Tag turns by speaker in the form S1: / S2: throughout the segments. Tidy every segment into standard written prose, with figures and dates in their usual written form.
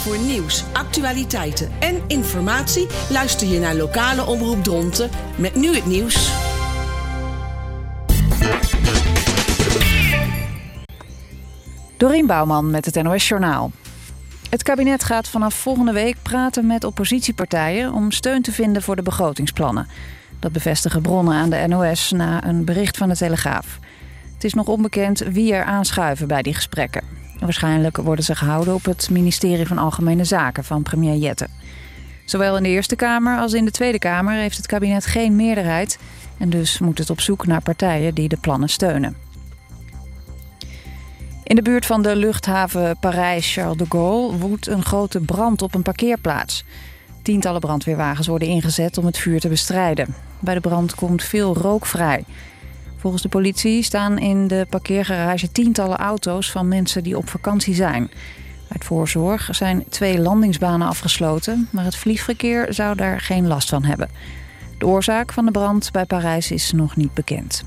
S1: Voor nieuws, actualiteiten en informatie luister je naar lokale omroep Dronten met nu het nieuws.
S2: Dorien Bouwman met het NOS Journaal. Het kabinet gaat vanaf volgende week praten met oppositiepartijen om steun te vinden voor de begrotingsplannen. Dat bevestigen bronnen aan de NOS na een bericht van de Telegraaf. Het is nog onbekend wie er aanschuiven bij die gesprekken. Waarschijnlijk worden ze gehouden op het ministerie van Algemene Zaken van premier Jette. Zowel in de Eerste Kamer als in de Tweede Kamer heeft het kabinet geen meerderheid en dus moet het op zoek naar partijen die de plannen steunen. In de buurt van de luchthaven Parijs-Charles de Gaulle woedt een grote brand op een parkeerplaats. Tientallen brandweerwagens worden ingezet om het vuur te bestrijden. Bij de brand komt veel rook vrij. Volgens de politie staan in de parkeergarage tientallen auto's van mensen die op vakantie zijn. Uit voorzorg zijn 2 landingsbanen afgesloten, maar het vliegverkeer zou daar geen last van hebben. De oorzaak van de brand bij Parijs is nog niet bekend.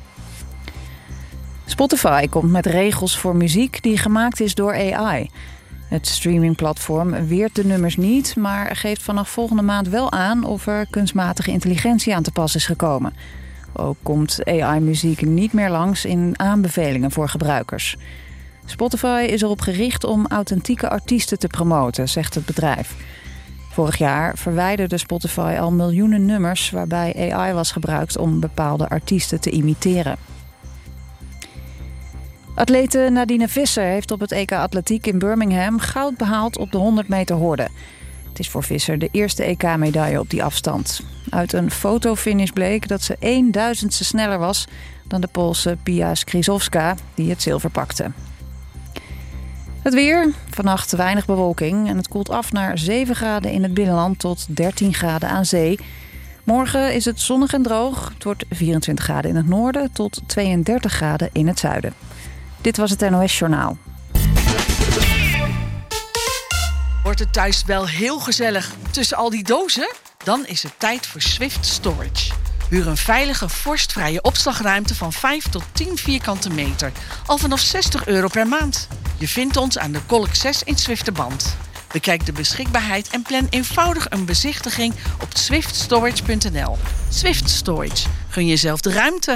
S2: Spotify komt met regels voor muziek die gemaakt is door AI. Het streamingplatform weert de nummers niet, maar geeft vanaf volgende maand wel aan of er kunstmatige intelligentie aan te pas is gekomen. Ook komt AI-muziek niet meer langs in aanbevelingen voor gebruikers. Spotify is erop gericht om authentieke artiesten te promoten, zegt het bedrijf. Vorig jaar verwijderde Spotify al miljoenen nummers waarbij AI was gebruikt om bepaalde artiesten te imiteren. Atlete Nadine Visser heeft op het EK Atletiek in Birmingham goud behaald op de 100 meter horde. Het is voor Visser de eerste EK-medaille op die afstand. Uit een fotofinish bleek dat ze 1/1000ste sneller was dan de Poolse Pia Skrzydłowska, die het zilver pakte. Het weer, vannacht weinig bewolking en het koelt af naar 7 graden in het binnenland tot 13 graden aan zee. Morgen is het zonnig en droog. Het wordt 24 graden in het noorden tot 32 graden in het zuiden. Dit was het NOS Journaal.
S1: Wordt het thuis wel heel gezellig tussen al die dozen? Dan is het tijd voor Swift Storage. Huur een veilige, vorstvrije opslagruimte van 5 tot 10 vierkante meter. Al vanaf €60 per maand. Je vindt ons aan de Kolk 6 in Zwifterband. Bekijk de beschikbaarheid en plan eenvoudig een bezichtiging op swiftstorage.nl. Swift Storage. Gun jezelf de ruimte.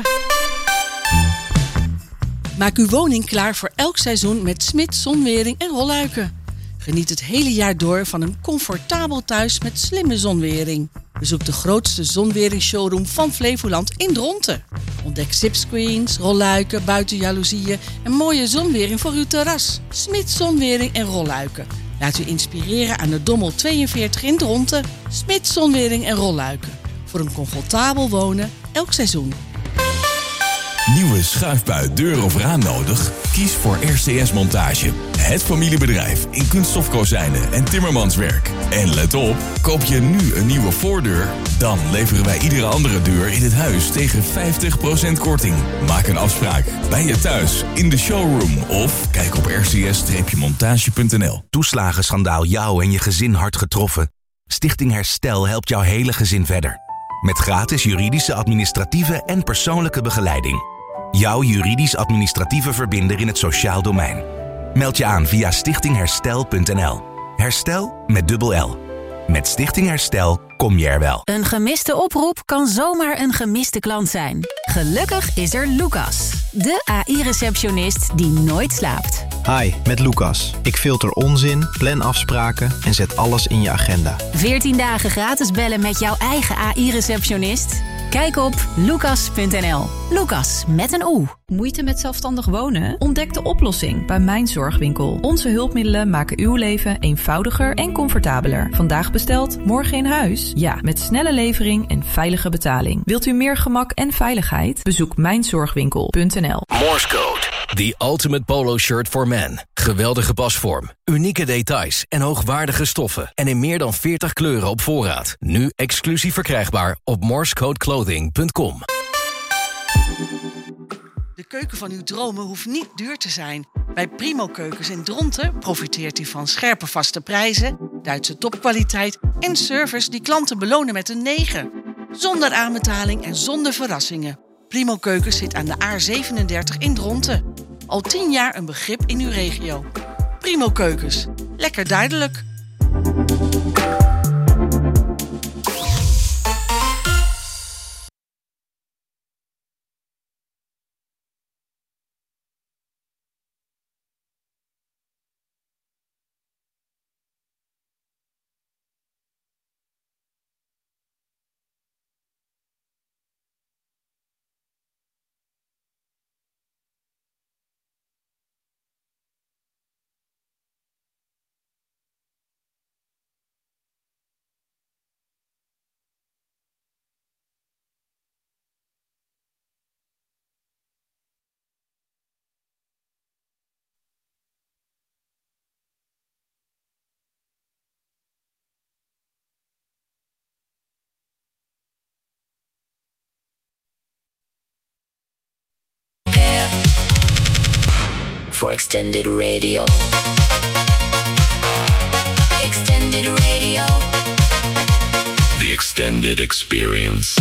S1: Maak uw woning klaar voor elk seizoen met Smit Zonwering en Rolluiken. Geniet het hele jaar door van een comfortabel thuis met slimme zonwering. Bezoek de grootste zonwering-showroom van Flevoland in Dronten. Ontdek zipscreens, rolluiken, buitenjaloezieën en mooie zonwering voor uw terras. Smit Zonwering en Rolluiken. Laat u inspireren aan de Dommel 42 in Dronten. Smit Zonwering en Rolluiken. Voor een comfortabel wonen elk seizoen.
S3: Nieuwe schuifbui, deur of raam nodig? Kies voor RCS Montage. Het familiebedrijf in kunststofkozijnen en timmermanswerk. En let op, koop je nu een nieuwe voordeur? Dan leveren wij iedere andere deur in het huis tegen 50% korting. Maak een afspraak bij je thuis, in de showroom of kijk op rcs-montage.nl.
S4: Toeslagenschandaal jou en je gezin hard getroffen? Stichting Herstel helpt jouw hele gezin verder. Met gratis juridische, administratieve en persoonlijke begeleiding. Jouw juridisch-administratieve verbinder in het sociaal domein. Meld je aan via stichtingherstel.nl. Herstel met dubbel L. Met Stichting Herstel kom je er wel.
S5: Een gemiste oproep kan zomaar een gemiste klant zijn. Gelukkig is er Lucas, de AI-receptionist die nooit slaapt.
S6: Hi, met Lucas. Ik filter onzin, plan afspraken en zet alles in je agenda.
S5: 14 dagen gratis bellen met jouw eigen AI-receptionist? Kijk op lucas.nl. Lucas met een O.
S7: Moeite met zelfstandig wonen? Ontdek de oplossing bij Mijn Zorgwinkel. Onze hulpmiddelen maken uw leven eenvoudiger en comfortabeler. Vandaag besteld, morgen in huis? Ja, met snelle levering en veilige betaling. Wilt u meer gemak en veiligheid? Bezoek mijnzorgwinkel.nl.
S8: Morse Code. The ultimate polo shirt for men. Geweldige pasvorm, unieke details en hoogwaardige stoffen. En in meer dan 40 kleuren op voorraad. Nu exclusief verkrijgbaar op morsecodeclothing.com.
S1: De keuken van uw dromen hoeft niet duur te zijn. Bij Primo Keukens in Dronten profiteert u van scherpe vaste prijzen, Duitse topkwaliteit en service die klanten belonen met een 9. Zonder aanbetaling en zonder verrassingen. Primo Keukens zit aan de A37 in Dronten. Al 10 jaar een begrip in uw regio. Primo Keukens. lekker duidelijk.
S9: For extended radio. Extended radio.
S3: The extended experience.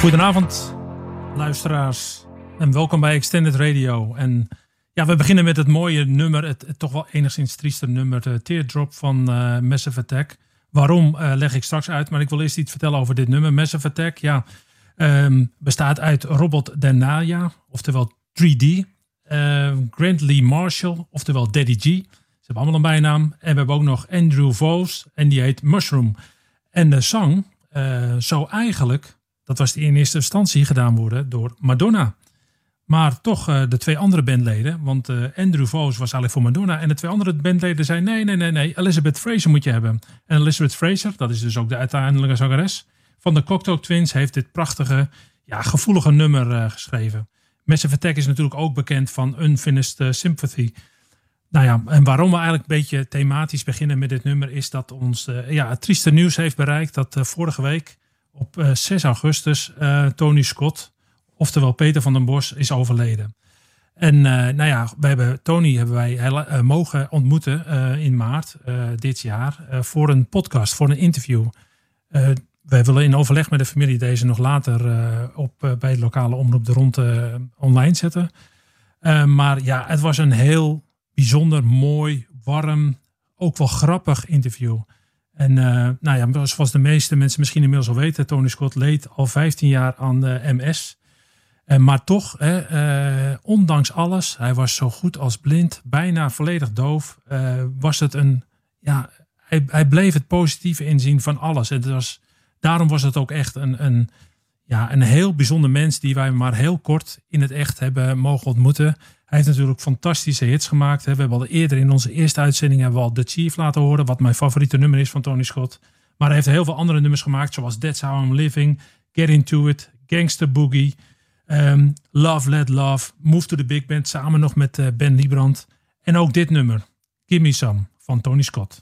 S10: Goedenavond, luisteraars. En welkom bij Extended Radio. En ja, we beginnen met het mooie nummer, het toch wel enigszins trieste nummer, de Teardrop van Massive Attack. Waarom leg ik straks uit, maar ik wil eerst iets vertellen over dit nummer. Massive Attack, bestaat uit Robert Denaya, oftewel 3D. Grant Lee Marshall, oftewel Daddy G. Ze hebben allemaal een bijnaam. En we hebben ook nog Andrew Vos en die heet Mushroom. En de zang zou eigenlijk, dat was in eerste instantie gedaan worden door Madonna. Maar toch de twee andere bandleden, want Andrew Vos was eigenlijk voor Madonna. En de twee andere bandleden zeiden nee, Elizabeth Fraser moet je hebben. En Elizabeth Fraser, dat is dus ook de uiteindelijke zangeres van de Cocteau Twins, heeft dit prachtige, gevoelige nummer geschreven. Massive Attack is natuurlijk ook bekend van Unfinished Sympathy. Nou ja, en waarom we eigenlijk een beetje thematisch beginnen met dit nummer is dat ons het trieste nieuws heeft bereikt dat vorige week op 6 augustus Tony Scott, oftewel Peter van den Bos, is overleden. En Tony hebben wij mogen ontmoeten in maart dit jaar voor een podcast, voor een interview. Wij willen in overleg met de familie deze nog later bij de lokale omroep De Ronde online zetten. Maar ja, het was een heel bijzonder, mooi, warm, ook wel grappig interview. En zoals de meeste mensen misschien inmiddels al weten, Tony Scott leed al 15 jaar aan MS. Maar toch, ondanks alles, hij was zo goed als blind, bijna volledig doof, was het hij bleef het positieve inzien van alles. Daarom was het ook echt een heel bijzonder mens die wij maar heel kort in het echt hebben mogen ontmoeten. Hij heeft natuurlijk fantastische hits gemaakt. We hebben al eerder in onze eerste uitzending hebben we al The Chief laten horen, wat mijn favoriete nummer is van Tony Scott. Maar hij heeft heel veel andere nummers gemaakt, zoals That's How I'm Living, Get Into It, Gangster Boogie, Love Let Love, Move to the Big Band, samen nog met Ben Liebrand. En ook dit nummer, Give Me Some, van Tony Scott.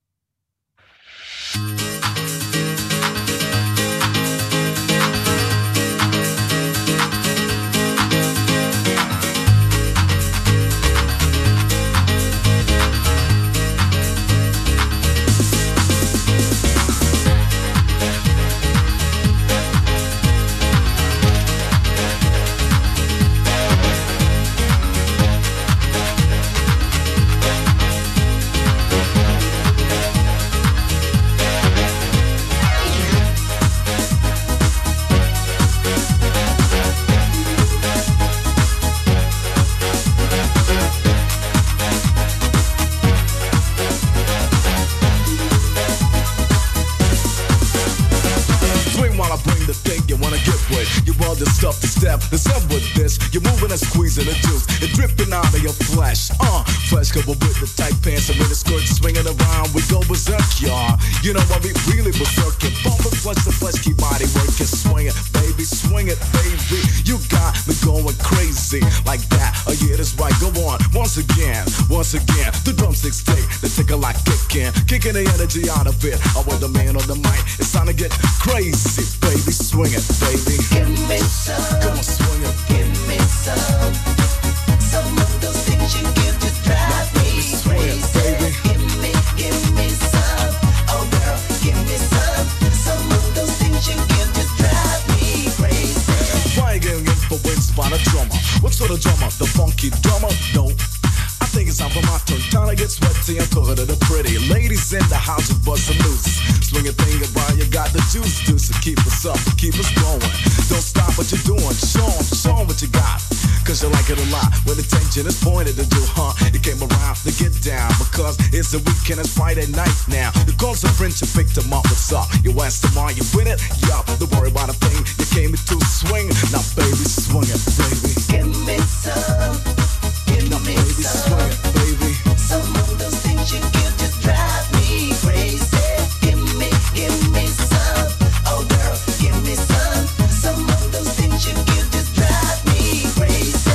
S11: It's up with this, you're moving and squeezing the juice, it's dripping out of your flesh. Flesh covered with the tight pants and with the skirt swinging around, we go berserk, y'all. You know what we really berserking, bumping flesh to flesh, keep body working, swing it, baby. You got me going crazy like that. Oh yeah, that's right. Go on, once again. The drumsticks they take a lot kicking the energy out of it. I want the man on the mic. It's time to get crazy, baby. Swing it, baby.
S9: Give me some.
S11: Come on, swing it.
S9: Give me some. Some of those things you give just drive me crazy.
S11: Baby.
S9: Give me some. Oh girl, give me some. Some of those things you give just drive me crazy.
S11: Why you getting influenced by the drummer? What sort of drummer? The funky drummer? No. I think it's time for my turn. Time to get sweaty and talking to the pretty ladies in the house with bust some loose. Swing a thing around, you got the juice to keep us up, keep us going. Don't stop what you're doing, show 'em what you got. Cause you like it a lot when the tension is pointed at you, huh? You came around to get down because it's the weekend, it's Friday night now. You called some friends, you picked them up, what's up? You asked them, are you with it? Yup, don't worry about a thing, you came in to swing. Now baby, swing it, baby.
S9: Give me some.
S11: Now baby, swing it, baby.
S9: Some of those things you give just drive me crazy. Give me some. Oh girl, give me some. Some of those things you give just drive me crazy.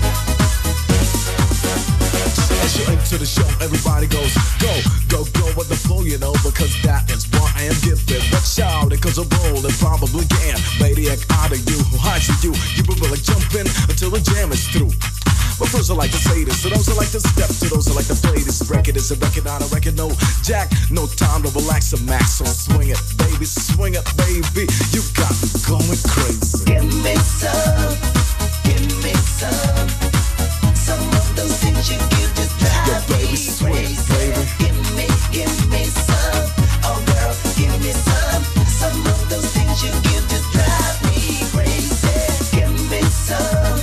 S11: To the show, everybody goes, go, go, go with the you know, because that is what I am gifted. But shout it, cause a roll and probably can. Maniac out of you, who hides you, you will like jumping until the jam is through. But first I like to say this, to those that like to step, to those that like to play this record is a record, not a record, no jack, no time to relax and max, so swing it, baby, you got me going crazy.
S9: Give me some, some of those things you give just drive
S11: baby,
S9: me
S11: swing,
S9: crazy.
S11: baby.
S9: Give me some, oh girl, give me some of those things you give just drive me crazy. Give me some,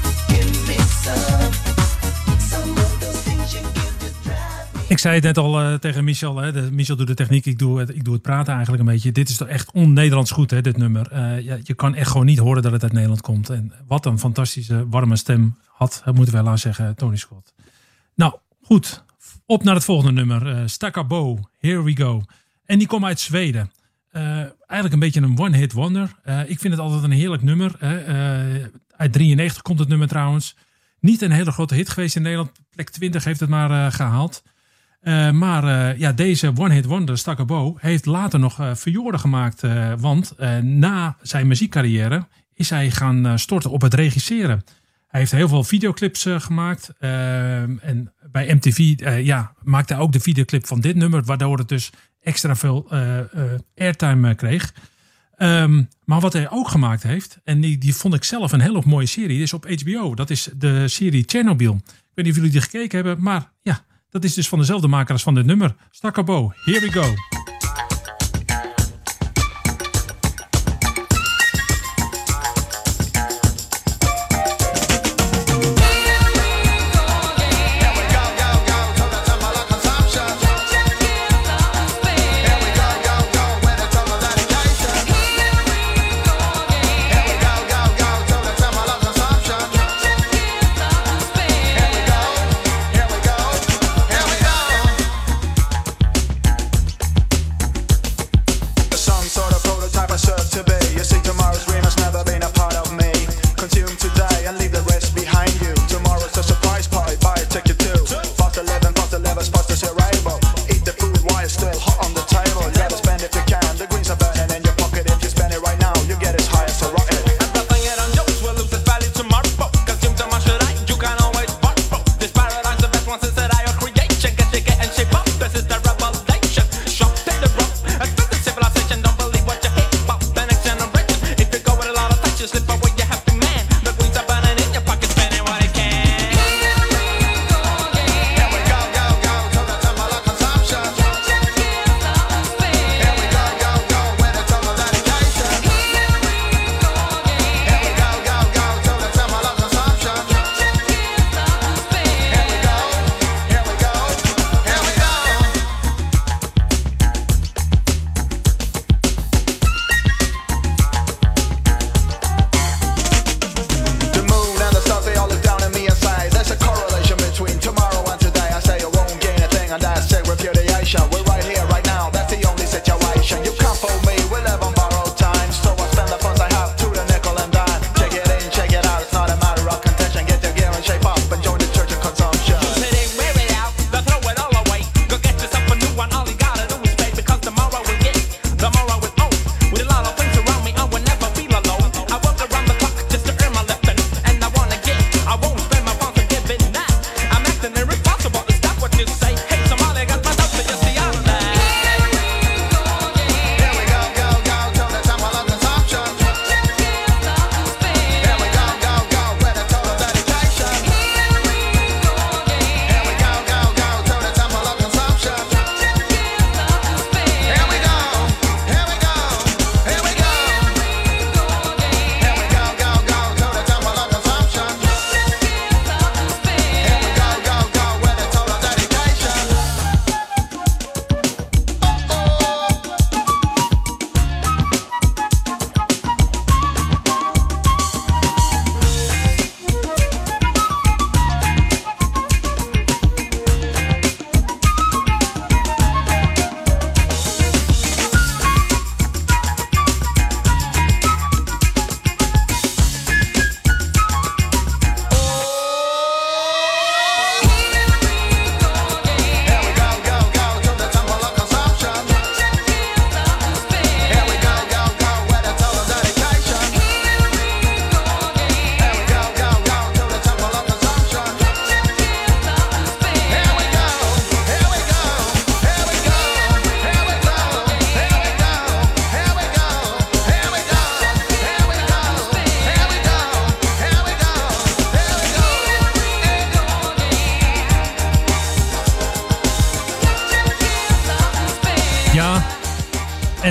S9: some of those things you give just drive me.
S10: Ik zei het net al tegen Michel. Michel doet de techniek, ik doe het praten eigenlijk een beetje. Dit is toch echt on-Nederlands goed, hè, dit nummer. Je kan echt gewoon niet horen dat het uit Nederland komt. En wat een fantastische, warme stem had, moeten we helaas zeggen, Tony Scott. Nou, goed. Op naar het volgende nummer. Stakabo, Here We Go. En die komt uit Zweden. Eigenlijk een beetje een one-hit wonder. Ik vind het altijd een heerlijk nummer. Uit 93 komt het nummer trouwens. Niet een hele grote hit geweest in Nederland. Plek 20 heeft het maar gehaald. Maar deze one-hit wonder, Stakabo, heeft later nog furore gemaakt. Want na zijn muziekcarrière is hij gaan storten op het regisseren. Hij heeft heel veel videoclips gemaakt. En bij MTV maakte hij ook de videoclip van dit nummer. Waardoor het dus extra veel airtime kreeg. Maar wat hij ook gemaakt heeft, en die vond ik zelf een hele mooie serie. Die is op HBO. Dat is de serie Chernobyl. Ik weet niet of jullie die gekeken hebben. Maar ja, dat is dus van dezelfde maker als van dit nummer. Stakabo, Here We Go.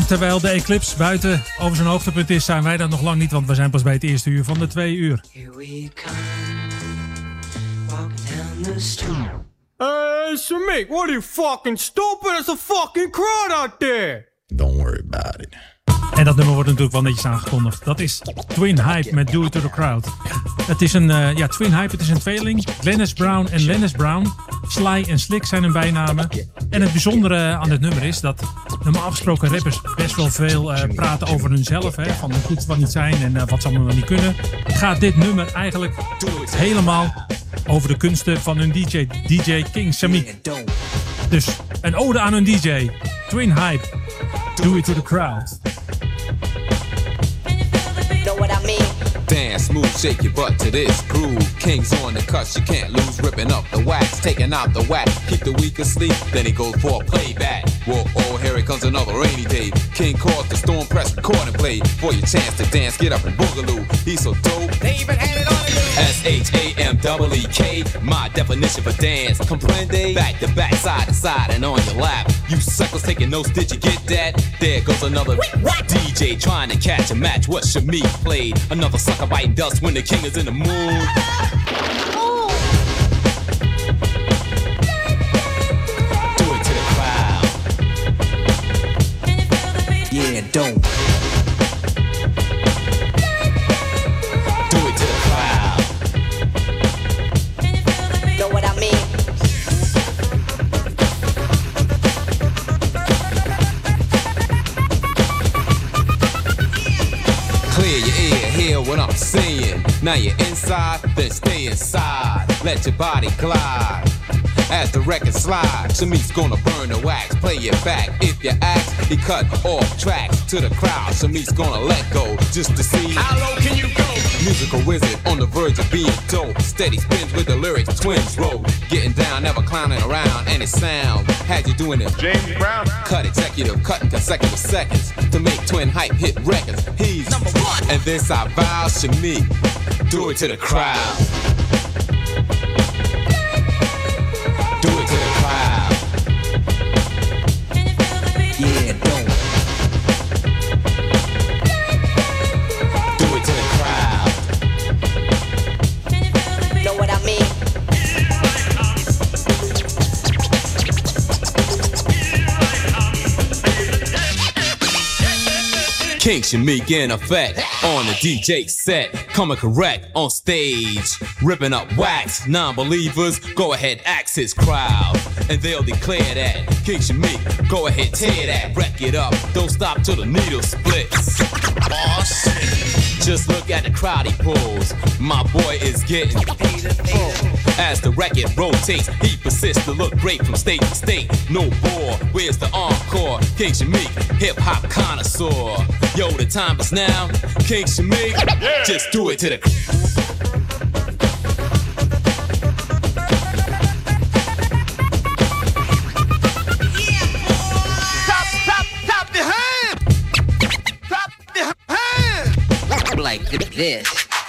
S10: En terwijl de eclipse buiten over zijn hoogtepunt is, zijn wij dat nog lang niet, want we zijn pas bij het eerste uur van de 2 uur.
S9: Here we come, walking down the street.
S12: Hey, Shamik, what are you fucking stupid? There's a fucking crowd out there.
S13: Don't worry about it.
S10: En dat nummer wordt natuurlijk wel netjes aangekondigd. Dat is Twin Hype met Do It To The Crowd. Het is een Twin Hype, het is een tweeling. Glennis Brown en Lennis Brown. Sly en Slick zijn hun bijnamen. En het bijzondere aan dit nummer is dat normaal gesproken rappers best wel veel praten over hunzelf. Hè, van hoe goed ze wel niet zijn en wat ze allemaal wel niet kunnen. Gaat dit nummer eigenlijk helemaal over de kunsten van hun DJ, DJ King Shamik. Dus een ode aan hun DJ. Twin Hype. Do It To The Crowd.
S14: Know what I mean?
S15: Dance, smooth, shake your butt to this groove. King's on the cuts, you can't lose. Ripping up the wax, taking out the whack. Keep the weak asleep, then he goes for a playback. Whoa, oh, here it comes another rainy day. King calls the storm, press record and play. For your chance to dance, get up and boogaloo. He's so dope. They even had it on S-H-A-M-E-E-K. My definition for dance. Comprende? Back to back, side to side, and on your lap. You suckers taking notes, did you get that? There goes another DJ trying to catch a match. What Shamik played? Another sucker biting dust when the king is in the mood. Do it to the crowd.
S9: Yeah, don't.
S15: Do it to the crowd.
S14: Know what I mean?
S15: Clear your ear, hear what I'm saying. Now you're inside, then stay inside. Let your body glide. As the record slides, Shamik's gonna burn the wax. Play it back. If you ask, he cut off tracks to the crowd. Shamik's gonna let go just to see how low can you go. Musical wizard on the verge of being dope. Steady spins with the lyrics, twins roll. Getting down, never clowning around. And his sound had you doing it. James Brown. Cut executive, cutting consecutive seconds to make Twin Hype hit records. He's number one. And this I vow, Shamik. Do it to the crowd. Do it to the crowd.
S9: Yeah, don't.
S15: Do it to the crowd.
S14: Know what I mean?
S15: King Shamik in effect on the DJ set, coming correct on stage, ripping up wax. Non-believers, go ahead, ask his crowd, and they'll declare that King Shamik, go ahead, tear that, wreck it up, don't stop till the needle splits. Aw, shit. Just look at the crowd he pulls. My boy is getting as the record rotates. He persists to look great from state to state. No bore, where's the encore? King Shamik, hip-hop connoisseur. Yo, the time is now. King Shamik, just do it to the...
S9: Like this.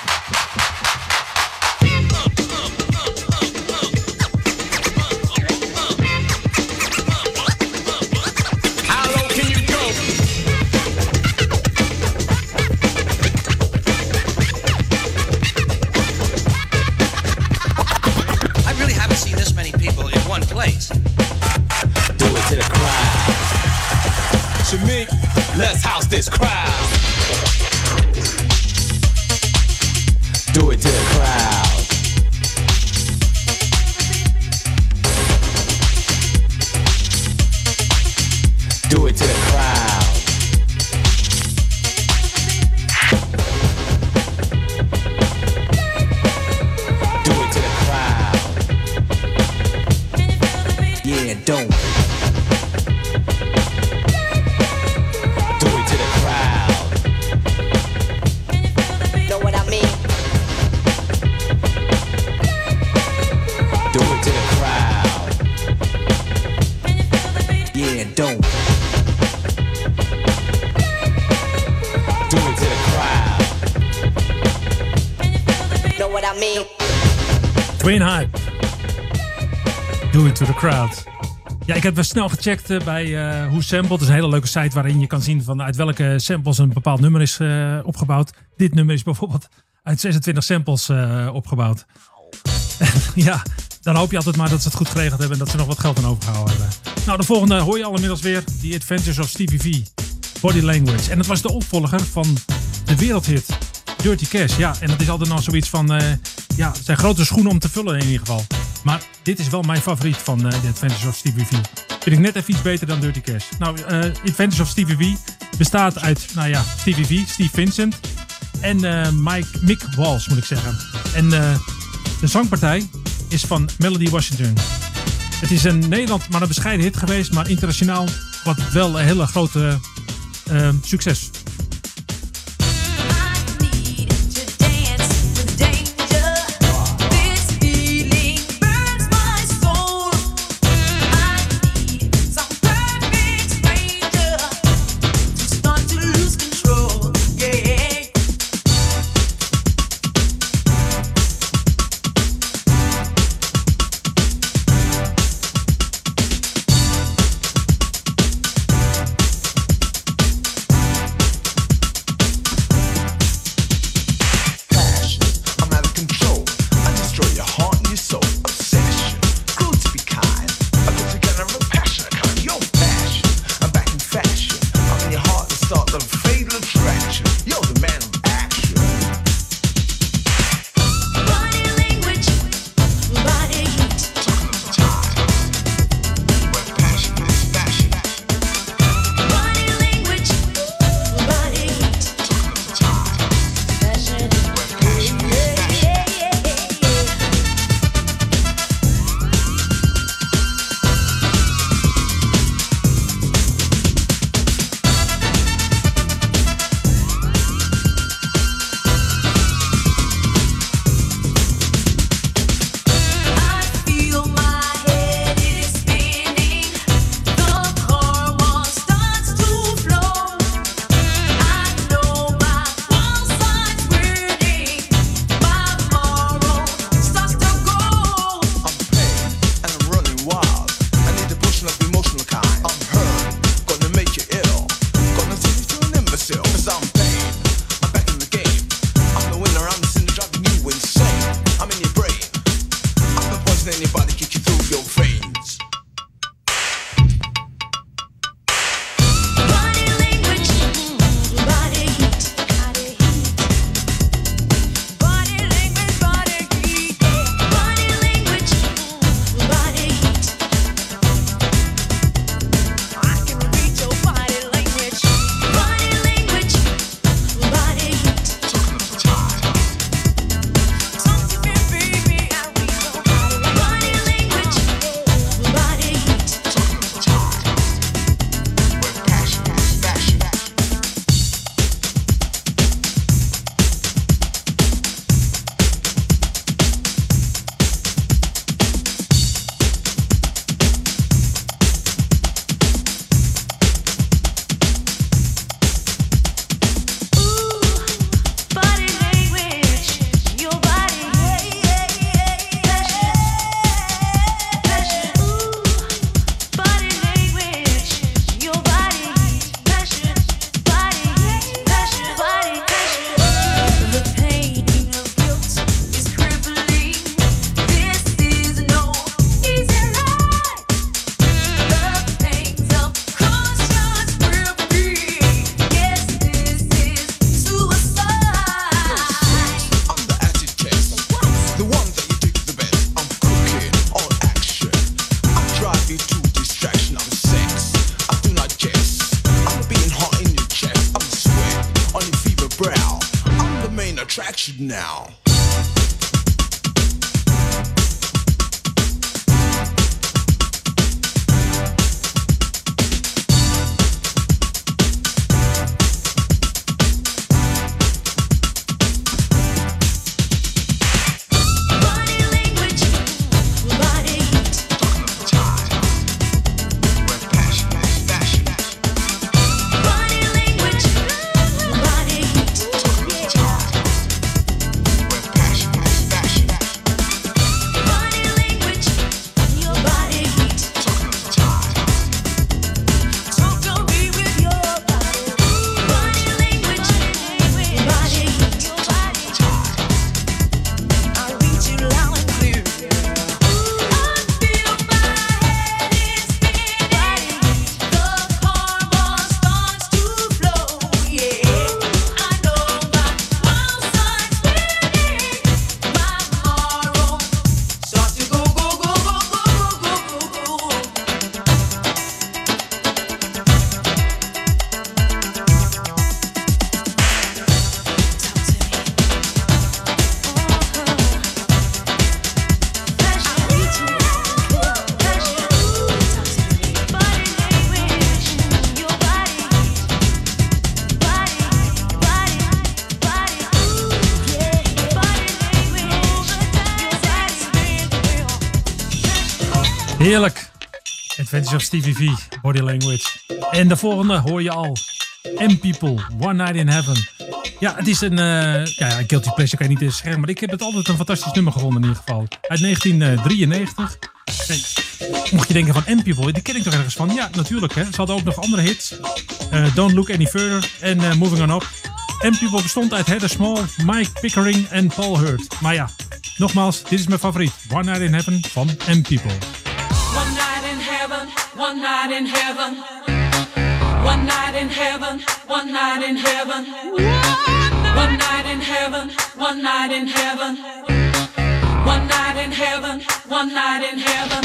S15: How low can you go?
S16: I really haven't seen this many people in one place.
S15: Do it to the crowd. Shamik, let's house this crowd. Do it to the crowd. Do it to the crowd. Do it to the crowd.
S9: Yeah, don't.
S15: Do it to the crowd.
S14: Know what I mean?
S15: Do it to the crowd.
S9: Yeah, don't.
S15: Do it to the crowd.
S14: Know what I mean?
S10: Twin Hype. Do It To The Crowd. Ja, ik heb wel snel gecheckt bij Who Sampled. Het is een hele leuke site waarin je kan zien van uit welke samples een bepaald nummer is opgebouwd. Dit nummer is bijvoorbeeld uit 26 samples opgebouwd. Ja, dan hoop je altijd maar dat ze het goed geregeld hebben en dat ze nog wat geld aan overgehouden hebben. Nou, de volgende hoor je al inmiddels weer. The Adventures of Stevie V. Body Language. En het was de opvolger van de wereldhit Dirty Cash. Ja, en dat is altijd nog zoiets van... ja, het zijn grote schoenen om te vullen in ieder geval. Maar dit is wel mijn favoriet van The Adventures of Stevie V. Vind ik net even iets beter dan Dirty Cash. Nou, Adventures of Stevie V bestaat uit, Stevie V, Steve Vincent en Mick Walsh, moet ik zeggen. En de zangpartij is van Melody Washington. Het is in Nederland maar een bescheiden hit geweest, maar internationaal wat wel een hele grote succes.
S11: Now.
S10: Heerlijk. Adventures of Stevie V, Body Language. En de volgende hoor je al. M-People, One Night in Heaven. Ja, het is een guilty pleasure kan je niet eens zeggen, maar ik heb het altijd een fantastisch nummer gevonden in ieder geval. Uit 1993. Mocht je denken van M-People, die ken ik toch ergens van? Ja, natuurlijk. Hè. Ze hadden ook nog andere hits. Don't Look Any Further en Moving On Up. M-People bestond uit Heather Small, Mike Pickering en Paul Hurt. Maar ja, nogmaals, dit is mijn favoriet. One Night in Heaven van M-People.
S13: One night in heaven, one night in heaven. One night in heaven, one night in heaven. One night in heaven, one night in heaven. One night in heaven, one night in heaven.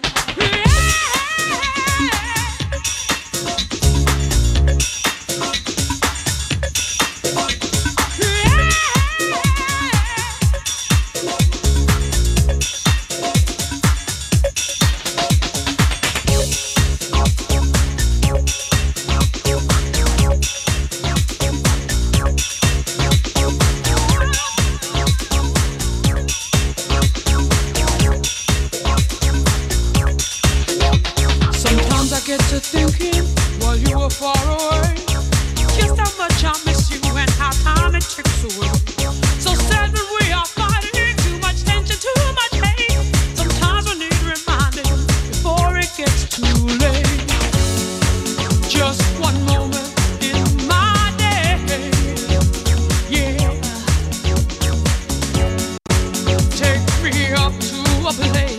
S17: Thinking while you were far away, just how much I miss you and how time it ticks away. So sad that we are fighting, too much tension, too much hate. Sometimes we need reminding before it gets too late. Just one moment in my day, yeah. Take me up to a place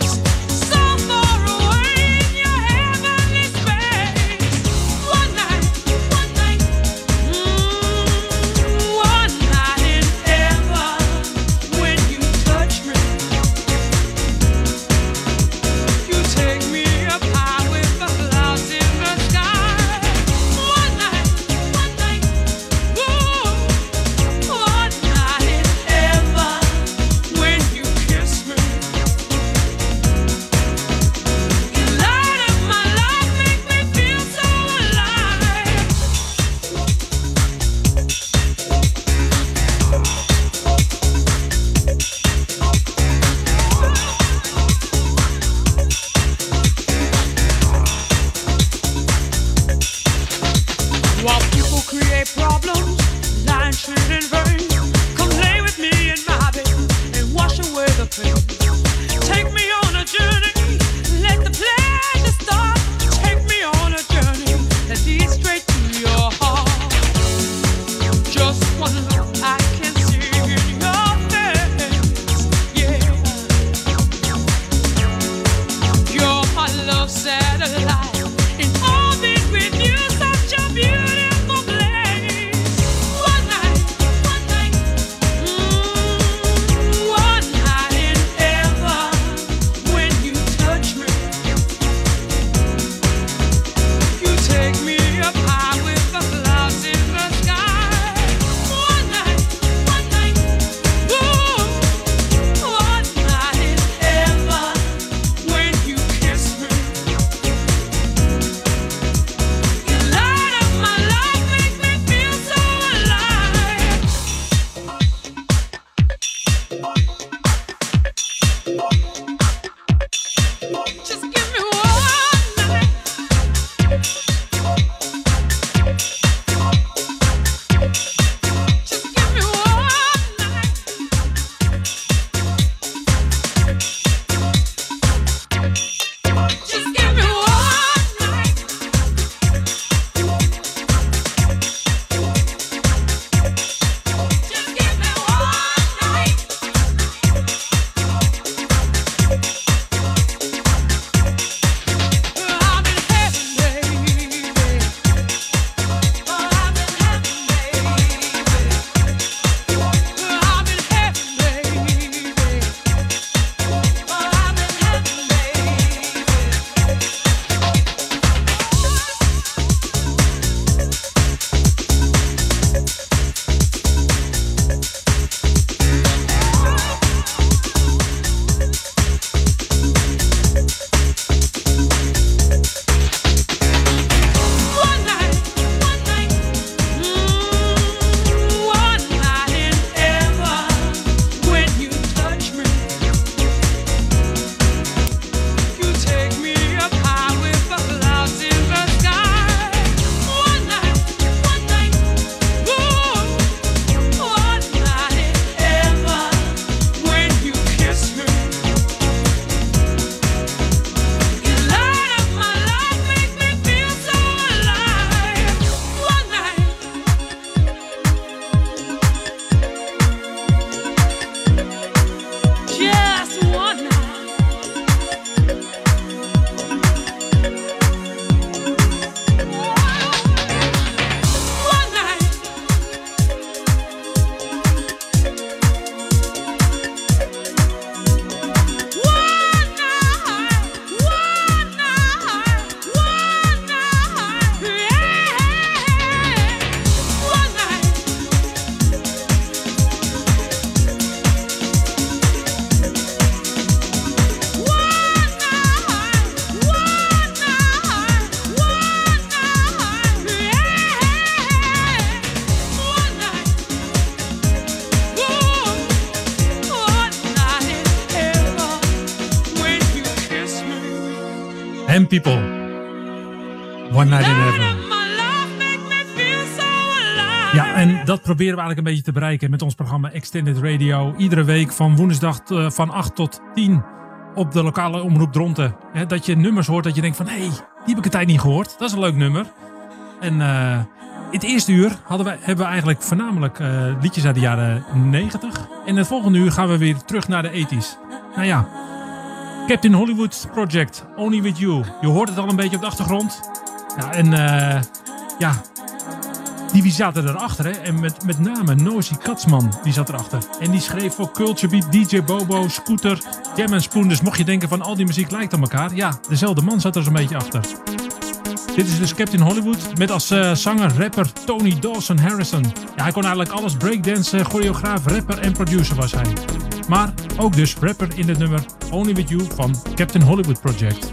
S10: Ham People. One Night in Heaven. Ja, en dat proberen we eigenlijk een beetje te bereiken met ons programma Extended Radio. Iedere week van woensdag van 8 tot 10 op de lokale omroep Dronten. Dat je nummers hoort dat je denkt van, hé, die heb ik een tijd niet gehoord. Dat is een leuk nummer. En in het eerste uur hebben we eigenlijk voornamelijk liedjes uit de jaren 90. En in het volgende uur gaan we weer terug naar de 80's. Nou ja, Captain Hollywood Project, Only With You. Je hoort het al een beetje op de achtergrond. Ja, en ja... Die zaten erachter, hè? En met name Noisy Katzman, die zat erachter. En die schreef voor Culture Beat, DJ Bobo, Scooter, Jam & Spoon. Dus mocht je denken van al die muziek lijkt op elkaar. Ja, dezelfde man zat er zo'n beetje achter. Dit is dus Captain Hollywood met als zanger, rapper Tony Dawson Harrison. Ja, hij kon eigenlijk alles, breakdance, choreograaf, rapper en producer was hij. Maar ook dus rapper in het nummer Only With You van Captain Hollywood Project.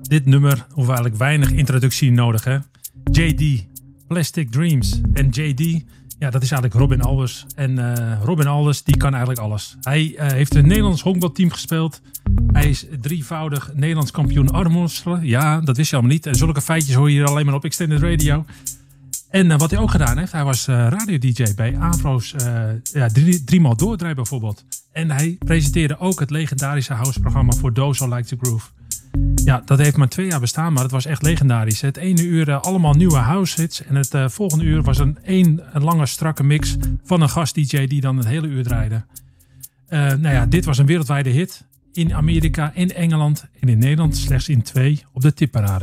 S10: dit nummer hoeven we eigenlijk weinig introductie nodig, hè? JD, Plastic Dreams. En JD, ja, dat is eigenlijk Robin Albers. En Robin Albers, die kan eigenlijk alles. Hij heeft een Nederlands honkbalteam gespeeld. Hij is 3-voudig Nederlands kampioen armworstelen. Ja, dat wist je allemaal niet. En zulke feitjes hoor je hier alleen maar op Extended Radio. En wat hij ook gedaan heeft, hij was radio-dj bij Avro's 3x Doordraai bijvoorbeeld. En hij presenteerde ook het legendarische houseprogramma voor Those Who Like to Groove. Ja, dat heeft maar 2 jaar bestaan, maar het was echt legendarisch. Het ene uur allemaal nieuwe house hits. En het volgende uur was een lange strakke mix van een gast-dj die dan het hele uur draaide. Dit was een wereldwijde hit. In Amerika, in Engeland en in Nederland slechts in 2 op de tipparade.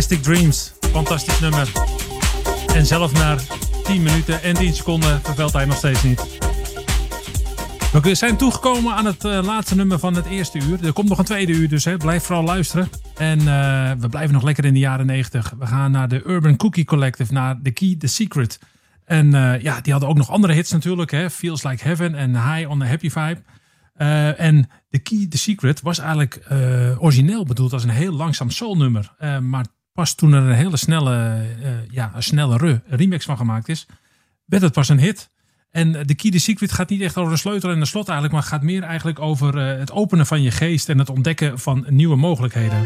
S10: Plastic Dreams. Fantastisch nummer. En zelf na 10 minuten en 10 seconden vervelt hij nog steeds niet. We zijn toegekomen aan het laatste nummer van het eerste uur. Er komt nog een tweede uur, dus blijf vooral luisteren. En we blijven nog lekker in de jaren 90. We gaan naar de Urban Cookie Collective, naar The Key, The Secret. En die hadden ook nog andere hits natuurlijk. Hè? Feels Like Heaven en High on the Happy Vibe. En The Key, The Secret was eigenlijk origineel bedoeld als een heel langzaam soulnummer. Maar pas toen er een hele snelle remix van gemaakt is, werd het pas een hit. En The Key, The Secret gaat niet echt over een sleutel en een slot eigenlijk, maar gaat meer eigenlijk over het openen van je geest en het ontdekken van nieuwe mogelijkheden.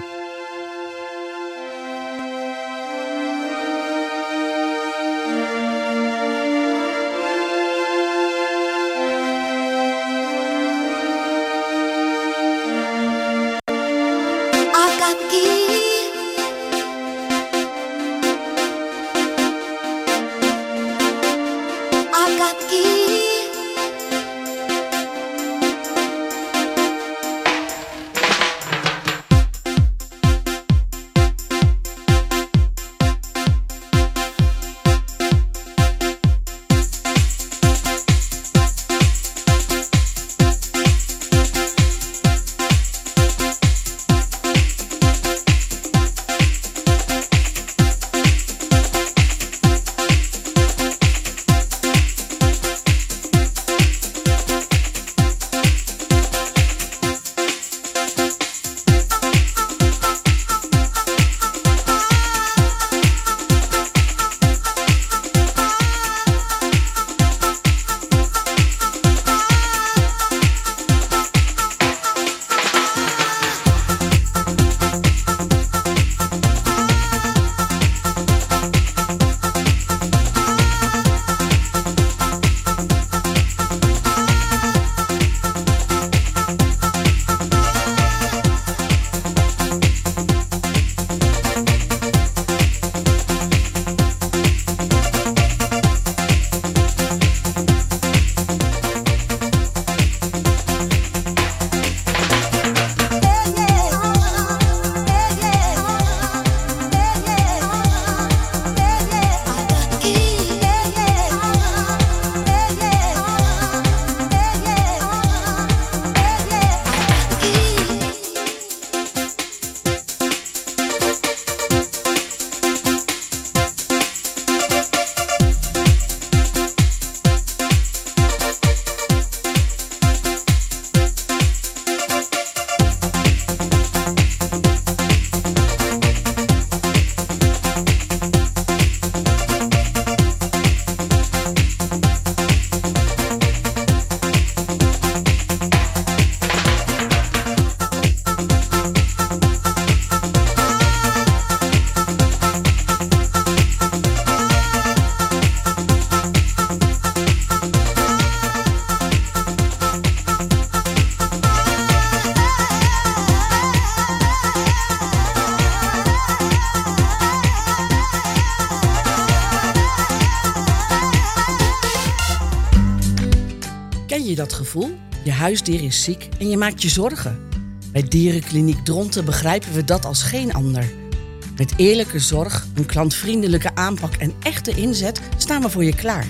S1: Dat gevoel? Je huisdier is ziek en je maakt je zorgen. Bij Dierenkliniek Dronten begrijpen we dat als geen ander. Met eerlijke zorg, een klantvriendelijke aanpak en echte inzet staan we voor je klaar.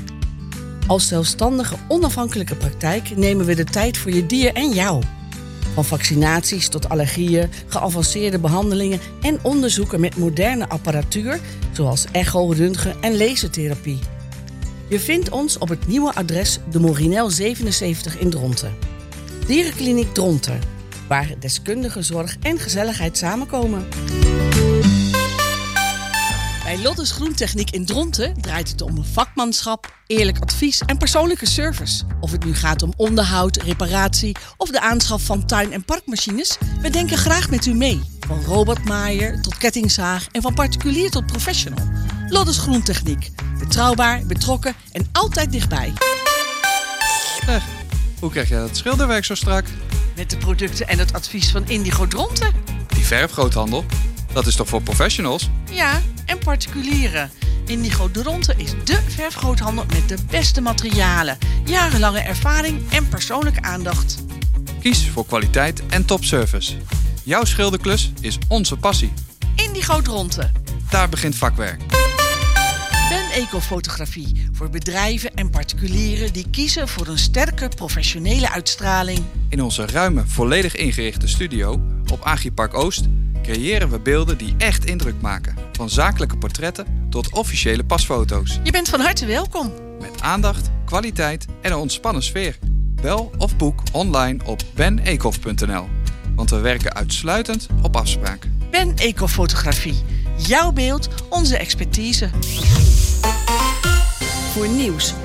S1: Als zelfstandige, onafhankelijke praktijk nemen we de tijd voor je dier en jou. Van vaccinaties tot allergieën, geavanceerde behandelingen en onderzoeken met moderne apparatuur, zoals echo, röntgen en lasertherapie. Je vindt ons op het nieuwe adres de Morinel 77 in Dronten. Dierenkliniek Dronten, waar deskundige zorg en gezelligheid samenkomen. Bij Lottes Groentechniek in Dronten draait het om vakmanschap, eerlijk advies en persoonlijke service. Of het nu gaat om onderhoud, reparatie of de aanschaf van tuin- en parkmachines, we denken graag met u mee. Van robotmaaier tot kettingzaag en van particulier tot professional. Lottes Groentechniek. Betrouwbaar, betrokken en altijd dichtbij.
S18: Hoe krijg jij dat schilderwerk zo strak?
S1: Met de producten en het advies van Indigo Dronten.
S18: Die verfgroothandel, dat is toch voor professionals?
S1: Ja, en particulieren. Indigo Dronten is dé verfgroothandel met de beste materialen, jarenlange ervaring en persoonlijke aandacht.
S18: Kies voor kwaliteit en topservice. Jouw schilderklus is onze passie.
S1: Indigo Dronten.
S18: Daar begint vakwerk.
S1: Ben Ecofotografie voor bedrijven en particulieren die kiezen voor een sterke professionele uitstraling.
S18: In onze ruime, volledig ingerichte studio op Agripark Oost creëren we beelden die echt indruk maken. Van zakelijke portretten tot officiële pasfoto's.
S1: Je bent van harte welkom.
S18: Met aandacht, kwaliteit en een ontspannen sfeer. Bel of boek online op benecof.nl. Want we werken uitsluitend op afspraak.
S1: Ben Ecofotografie. Jouw beeld, onze expertise. Voor nieuws,